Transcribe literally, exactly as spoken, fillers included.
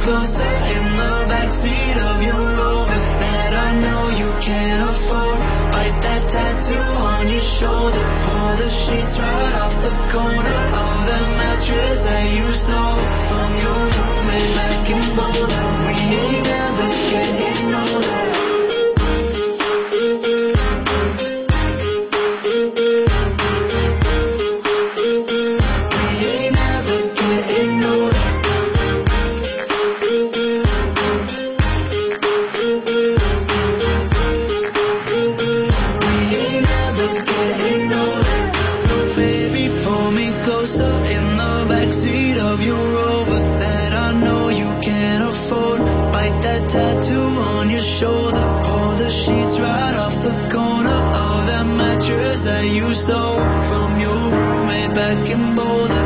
closer in the backseat of your Rover that I know you can't afford. Bite that tattoo on your shoulder, pull the sheets right off the corner of the mattress that you stole from your roommate back in Boulder. We ain't never getting older. In the backseat of your Rover that I know you can't afford. Bite that tattoo on your shoulder, pull the sheets right off the corner of that mattress that you stole from your roommate back in Boulder.